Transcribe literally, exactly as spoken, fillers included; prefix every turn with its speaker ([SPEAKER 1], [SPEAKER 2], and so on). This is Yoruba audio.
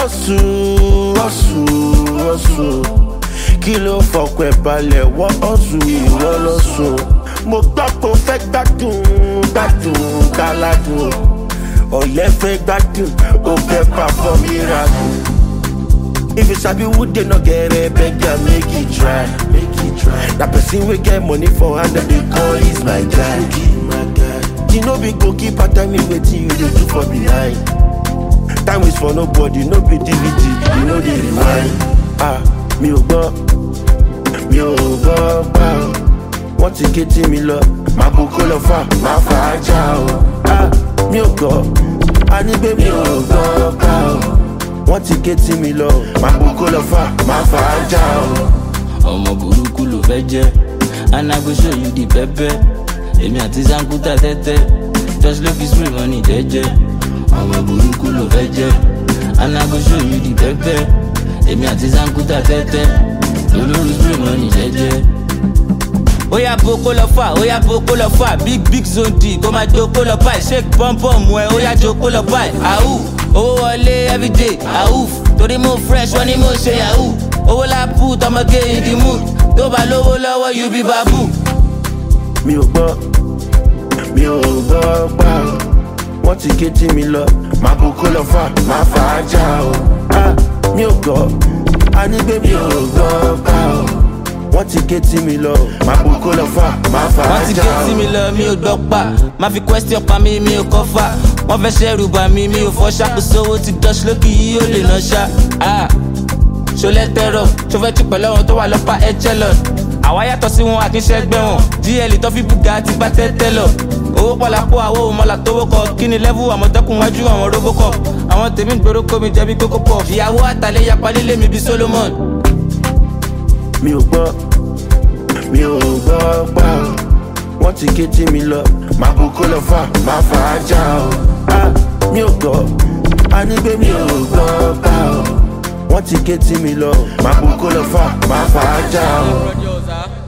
[SPEAKER 1] Hustle, hustle, hustle. Kí ló fọkàn ẹ̀ balẹ̀ wọ́n hustle ìwọ lọ sùn. Mo gbọ́ pé o fẹ́ gbádùn, gbádùn, gbáládùn. Ọ̀yẹ́ fẹ́ gbádùn, o fẹ́ perform miracle. If you sabi who dey no get it, beg ya make it try, make it try. That person we get money for hand them they call is my guy, my guy. You know be goalkeeper, tell me wetin you dey do for behind. Time is for nobody, no be D V D, you know the rewind. Ah, mi ò gbọ́, mi ò gbọ́ pa o. Wọ́n ti ké tí mi lọ, màá bu kó lọ fà, màá fà á já o. Ah, mi ò gbọ́, a ní pé mi ò gbọ́ pa o. Wọ́n ti ké tí mi lọ, màá bu kó lọ fà, màá fà á já o.
[SPEAKER 2] Ọmọ burúkú ló fẹ́ jẹ́, and I go show you the pepper. Èmi àti Zankuta tẹ́tẹ́, just look his free money jẹ́jẹ́. Ọmọ burúkú ló fẹ́ jẹ́, and I go show you the pepper. Èmi àti Zankuta tẹ́tẹ́, olórí free money jẹ́jẹ́. Oya boko lọ fà, oya boko lọ fà, big big zone d, kó máa joko lọ báyìí, shake pom pom ẹ, oya joko lọ báyìí, ahoo. Owó wọlé everyday, ahoof, torí mo fresh, wọ́n ní mo ṣe yahoo. Owó la put, ọmọge in the mood, tó bá lówó lọ́wọ́ you be babu.
[SPEAKER 1] Mi ò gbọ́, mi ò gbọ́ pa o. Wọ́n ti ké tí mi lọ, màá bu kó lọ fà, màá fà á já o. Ah, mi ò gbọ́, a ní pé mi ò gbọ́ pa o. Wọ́n ti ké tí mi lọ, màá bu kó lọ fà, màá fà á já o.
[SPEAKER 2] Wọ́n ti ké tí mi lọ, mi ò gbọ́ pa, máa fi question pa mi, mi ò kọ́ fà. Wọ́n fẹ́ ṣẹ́rù bà mí, mi ò fọ́ ṣàkóso owó ti dọ́ṣ lókì yìí ó lè ná ṣá. Ah, ṣọlẹ́ tẹ́rọ̀, ṣọfẹ́ tí pẹ̀lú àwọn tó wà lọ́pàá ẹ̀jẹ̀ lọ. Àwa yàtọ̀ sí wọn àkínṣẹ́gbẹ́ wọn, G L tó fi bùgà ti bá tẹ́tẹ́ lọ. Owó pọ̀lápọ̀ àwọ̀ òmọ́lá tó wọ́kọ̀, kí ni lẹ́fù àmọ̀tẹ́kùn wájú àwọn robocop. Àwọn tèmi gbèrò kó mi jẹ́bi kókó pọ̀. Ìyàwó àtàlẹ́ yapa lílé mi bí Solomon.
[SPEAKER 1] Mi ò gbọ́, mi ò gbọ́ pa o. Wọ́n ti ké tí mi lọ, màá bu kó lọ fà, màá fà á já o. Ah, mi ò gbọ́, a ní pé mi ò gbọ́ pa o. Wọ́n ti ké tí mi lọ, màá bu kó lọ fà, màá fà á já o.